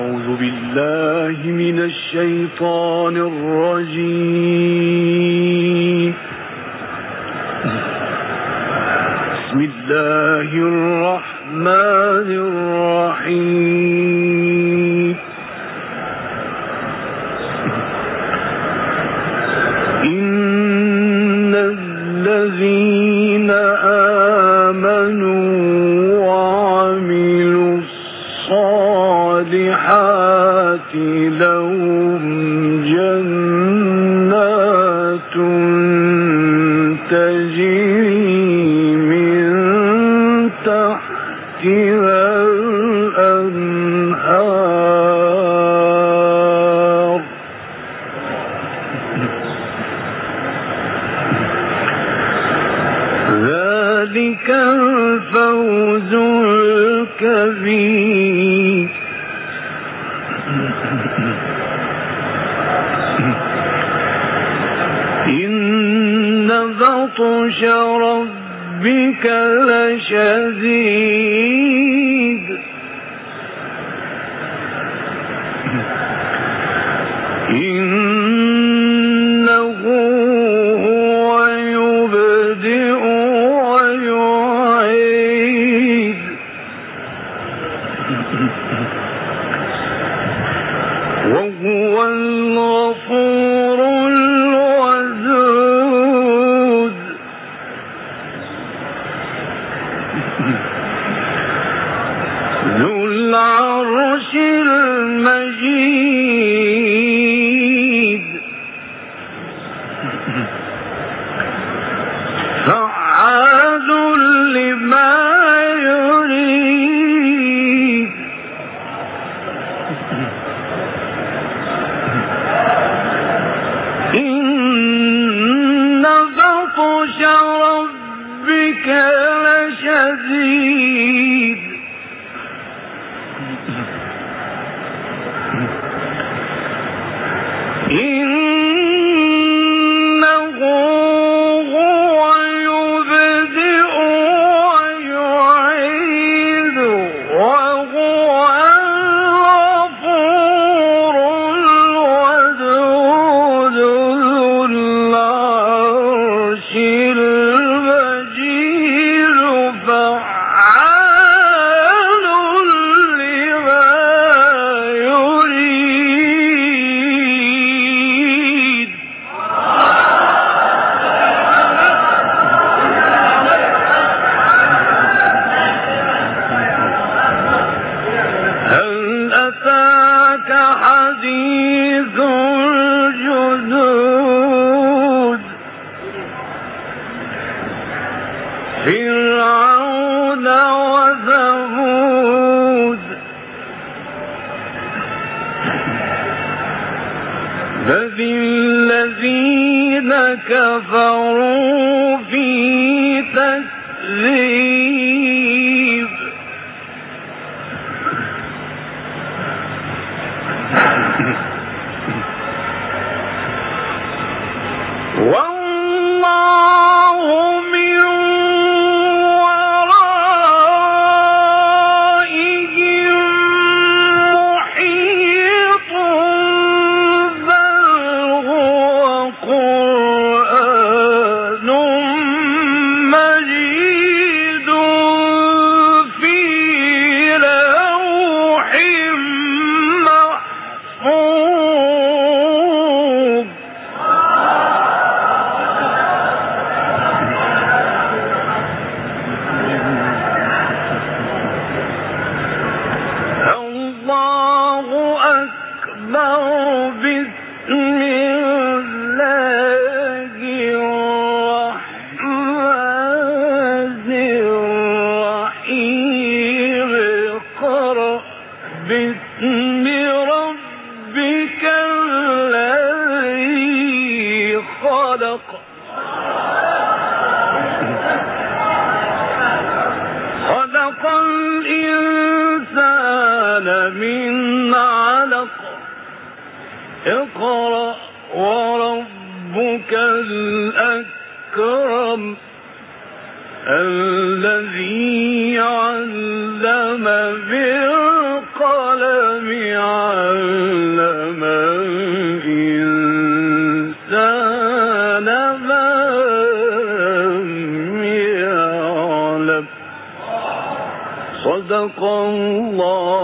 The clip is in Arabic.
أعوذ بالله من الشيطان الرجيم. بسم الله الرحمن الرحيم. إن الذين آمنوا وعملوا الصالحات لهم جنات تجري من تحتها الأنهار ذلك الفوز الكبير. إن بطش ربك لشديد إنه هو يبدئ ويعيد وهو الغفور الودود. ذو العرش المجيد فعال لما يريد. إن بطش ربك لشديد إنه هو يبدئ ويعيد وهو الغفور الودود. ذو العرش المجيد فعال لما يريد. هل أتاك حديث الجنود فرعون وثمود بل الذين كفروا في تكذيب. والله من ورائهم محيط بل هو قرآن مجيد في لوح محفوظ. الله أكبر. بسم الله الرحمن الرحيم. اقرأ باسم ربك الذي خلق. خلق الإنسان من علق. اقرأ وربك الأكرم الذي علم بالقلم صدق الله